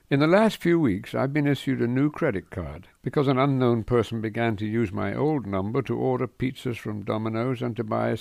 In the last few weeks, I've been issued a new credit card because an unknown person began to use my old number to order pizzas from Domino's and to buy a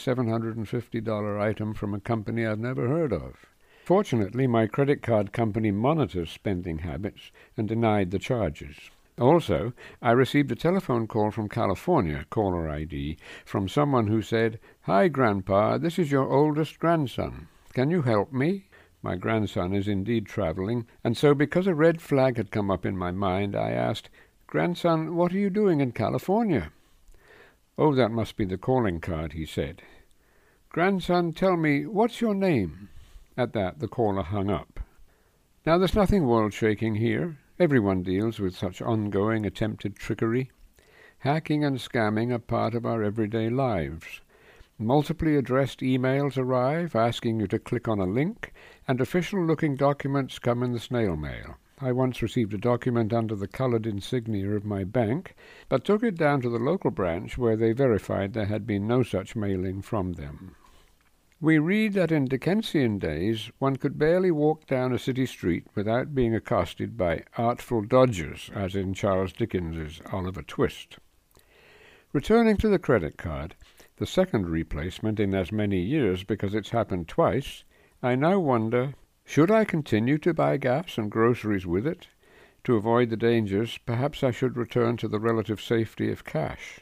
$750 item from a company I've never heard of. Fortunately, my credit card company monitors spending habits and denied the charges. Also, I received a telephone call from California, caller ID, from someone who said, "Hi, Grandpa, this is your oldest grandson. Can you help me?" My grandson is indeed traveling, and so because a red flag had come up in my mind, I asked, "Grandson, what are you doing in California?" "Oh, that must be the calling card," he said. "Grandson, tell me, what's your name?" At that, the caller hung up. Now, there's nothing world-shaking here. Everyone deals with such ongoing attempted trickery. Hacking and scamming are part of our everyday lives. Multiply addressed emails arrive asking you to click on a link, and official-looking documents come in the snail mail. I once received a document under the colored insignia of my bank, but took it down to the local branch where they verified there had been no such mailing from them. We read that in Dickensian days one could barely walk down a city street without being accosted by artful dodgers, as in Charles Dickens's Oliver Twist. Returning to the credit card, the second replacement in as many years because it's happened twice, I now wonder, should I continue to buy gas and groceries with it? To avoid the dangers, perhaps I should return to the relative safety of cash.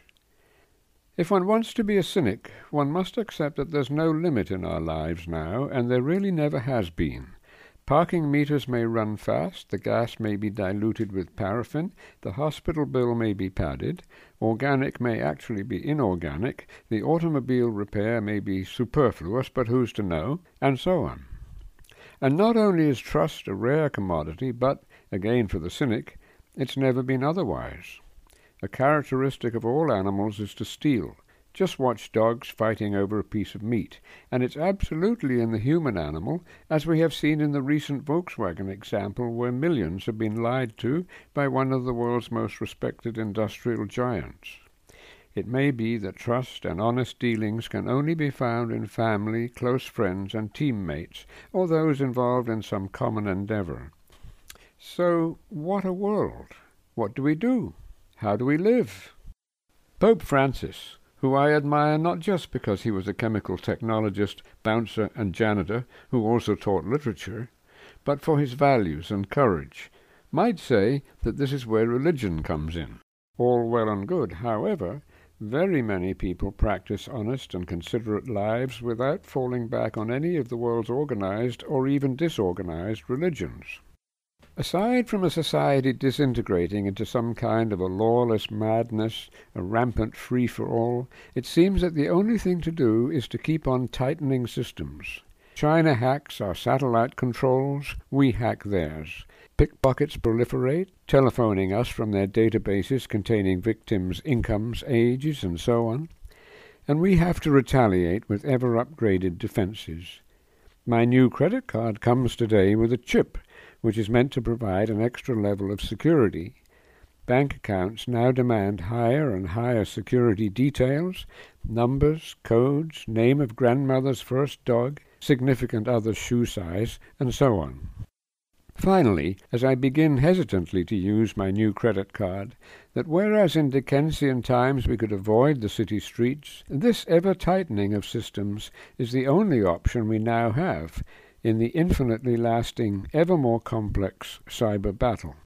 If one wants to be a cynic, one must accept that there's no limit in our lives now, and there really never has been. Parking meters may run fast, the gas may be diluted with paraffin, the hospital bill may be padded, organic may actually be inorganic, the automobile repair may be superfluous, but who's to know, and so on. And not only is trust a rare commodity, but, again for the cynic, it's never been otherwise. A characteristic of all animals is to steal. Just watch dogs fighting over a piece of meat, and it's absolutely in the human animal, as we have seen in the recent Volkswagen example where millions have been lied to by one of the world's most respected industrial giants. It may be that trust and honest dealings can only be found in family, close friends, and teammates, or those involved in some common endeavor. So, what a world! What do we do? How do we live? Pope Francis, who I admire not just because he was a chemical technologist, bouncer, and janitor who also taught literature, but for his values and courage, might say that this is where religion comes in. All well and good, however, very many people practice honest and considerate lives without falling back on any of the world's organized or even disorganized religions. Aside from a society disintegrating into some kind of a lawless madness, a rampant free-for-all, it seems that the only thing to do is to keep on tightening systems. China hacks our satellite controls, we hack theirs. Pickpockets proliferate, telephoning us from their databases containing victims' incomes, ages, and so on. And we have to retaliate with ever-upgraded defenses. My new credit card comes today with a chip, which is meant to provide an extra level of security. Bank accounts now demand higher and higher security details, numbers, codes, name of grandmother's first dog, significant other's shoe size, and so on. Finally, as I begin hesitantly to use my new credit card, that whereas in Dickensian times we could avoid the city streets, this ever-tightening of systems is the only option we now have in the infinitely lasting, ever more complex cyber battle.